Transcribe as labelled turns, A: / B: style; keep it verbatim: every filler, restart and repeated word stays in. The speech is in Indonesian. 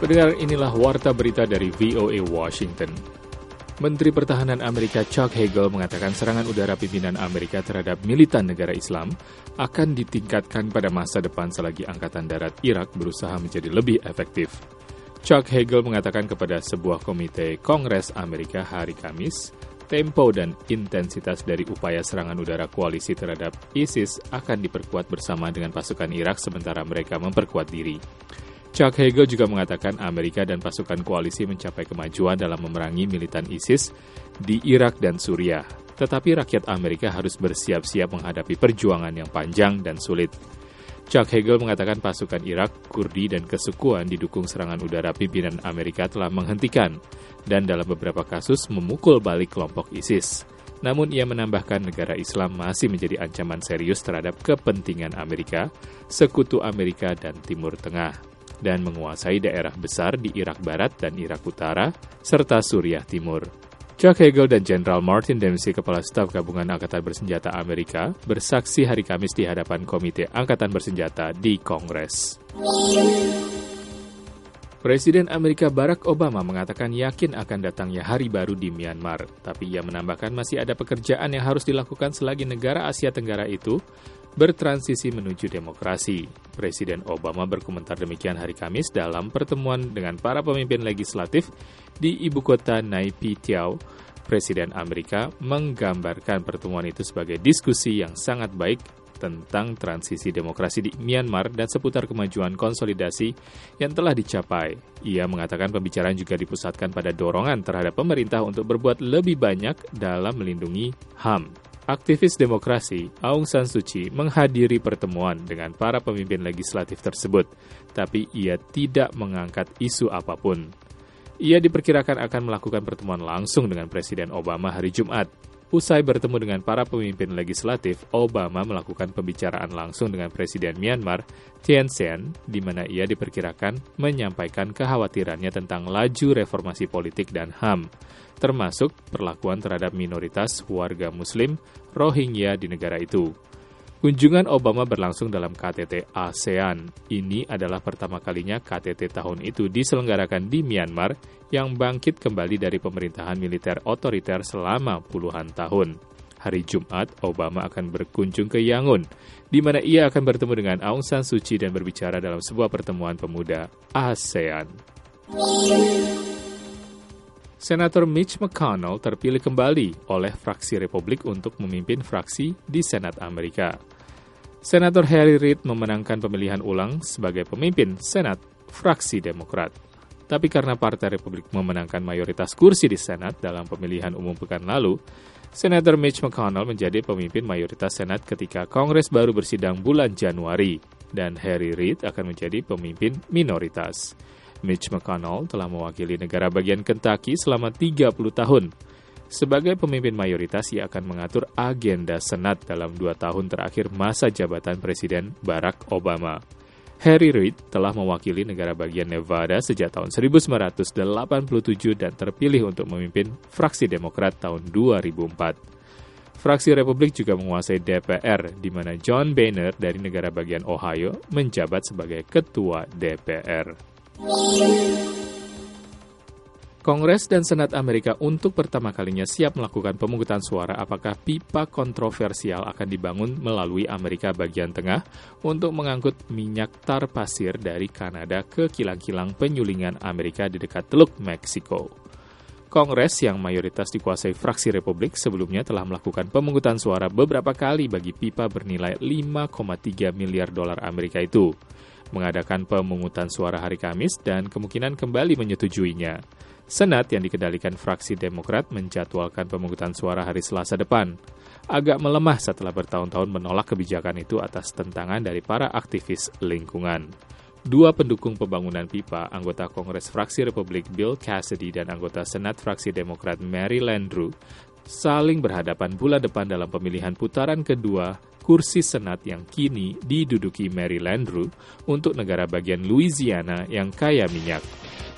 A: Pendengar, inilah Warta Berita dari V O A Washington. Menteri Pertahanan Amerika Chuck Hagel mengatakan serangan udara pimpinan Amerika terhadap militan negara Islam akan ditingkatkan pada masa depan selagi Angkatan Darat Irak berusaha menjadi lebih efektif. Chuck Hagel mengatakan kepada sebuah komite Kongres Amerika hari Kamis, tempo dan intensitas dari upaya serangan udara koalisi terhadap ISIS akan diperkuat bersama dengan pasukan Irak sementara mereka memperkuat diri. Chuck Hagel juga mengatakan Amerika dan pasukan koalisi mencapai kemajuan dalam memerangi militan ISIS di Irak dan Suriah. Tetapi rakyat Amerika harus bersiap-siap menghadapi perjuangan yang panjang dan sulit. Chuck Hagel mengatakan pasukan Irak, Kurdi, dan kesukuan didukung serangan udara pimpinan Amerika telah menghentikan dan dalam beberapa kasus memukul balik kelompok ISIS. Namun ia menambahkan negara Islam masih menjadi ancaman serius terhadap kepentingan Amerika, sekutu Amerika, dan Timur Tengah, dan menguasai daerah besar di Irak Barat dan Irak Utara, serta Suriah Timur. Chuck Hagel dan Jenderal Martin Dempsey, Kepala Staf Gabungan Angkatan Bersenjata Amerika, bersaksi hari Kamis di hadapan Komite Angkatan Bersenjata di Kongres. Presiden Amerika Barack Obama mengatakan yakin akan datangnya hari baru di Myanmar, tapi ia menambahkan masih ada pekerjaan yang harus dilakukan selagi negara Asia Tenggara itu bertransisi menuju demokrasi. Presiden Obama berkomentar demikian hari Kamis dalam pertemuan dengan para pemimpin legislatif di ibu kota Naypyidaw. Presiden Amerika menggambarkan pertemuan itu sebagai diskusi yang sangat baik tentang transisi demokrasi di Myanmar dan seputar kemajuan konsolidasi yang telah dicapai. Ia mengatakan pembicaraan juga dipusatkan pada dorongan terhadap pemerintah untuk berbuat lebih banyak dalam melindungi H A M. Aktivis demokrasi Aung San Suu Kyi menghadiri pertemuan dengan para pemimpin legislatif tersebut, tapi ia tidak mengangkat isu apapun. Ia diperkirakan akan melakukan pertemuan langsung dengan Presiden Obama hari Jumat. Usai bertemu dengan para pemimpin legislatif, Obama melakukan pembicaraan langsung dengan Presiden Myanmar, Thein Sein, di mana ia diperkirakan menyampaikan kekhawatirannya tentang laju reformasi politik dan H A M, termasuk perlakuan terhadap minoritas warga Muslim Rohingya di negara itu. Kunjungan Obama berlangsung dalam K T T ASEAN. Ini adalah pertama kalinya K T T tahun itu diselenggarakan di Myanmar yang bangkit kembali dari pemerintahan militer otoriter selama puluhan tahun. Hari Jumat, Obama akan berkunjung ke Yangon, di mana ia akan bertemu dengan Aung San Suu Kyi dan berbicara dalam sebuah pertemuan pemuda ASEAN. Senator Mitch McConnell terpilih kembali oleh fraksi Republik untuk memimpin fraksi di Senat Amerika. Senator Harry Reid memenangkan pemilihan ulang sebagai pemimpin Senat fraksi Demokrat. Tapi karena Partai Republik memenangkan mayoritas kursi di Senat dalam pemilihan umum pekan lalu, Senator Mitch McConnell menjadi pemimpin mayoritas Senat ketika Kongres baru bersidang bulan Januari, dan Harry Reid akan menjadi pemimpin minoritas. Mitch McConnell telah mewakili negara bagian Kentucky selama tiga puluh tahun. Sebagai pemimpin mayoritas, ia akan mengatur agenda Senat dalam dua tahun terakhir masa jabatan Presiden Barack Obama. Harry Reid telah mewakili negara bagian Nevada sejak tahun seribu sembilan ratus delapan puluh tujuh dan terpilih untuk memimpin fraksi Demokrat tahun dua ribu empat. Fraksi Republik juga menguasai D P R, di mana John Boehner dari negara bagian Ohio menjabat sebagai ketua D P R. Kongres dan Senat Amerika untuk pertama kalinya siap melakukan pemungutan suara apakah pipa kontroversial akan dibangun melalui Amerika bagian tengah untuk mengangkut minyak tar pasir dari Kanada ke kilang-kilang penyulingan Amerika di dekat Teluk Meksiko. Kongres yang mayoritas dikuasai fraksi Republik sebelumnya telah melakukan pemungutan suara beberapa kali bagi pipa bernilai lima koma tiga miliar dolar Amerika itu, mengadakan pemungutan suara hari Kamis dan kemungkinan kembali menyetujuinya. Senat yang dikendalikan fraksi Demokrat menjadwalkan pemungutan suara hari Selasa depan. Agak melemah setelah bertahun-tahun menolak kebijakan itu atas tentangan dari para aktivis lingkungan. Dua pendukung pembangunan pipa, anggota Kongres fraksi Republik Bill Cassidy dan anggota Senat fraksi Demokrat Mary Landrieu, saling berhadapan bulan depan dalam pemilihan putaran kedua kursi Senat yang kini diduduki Mary Landrieu untuk negara bagian Louisiana yang kaya minyak.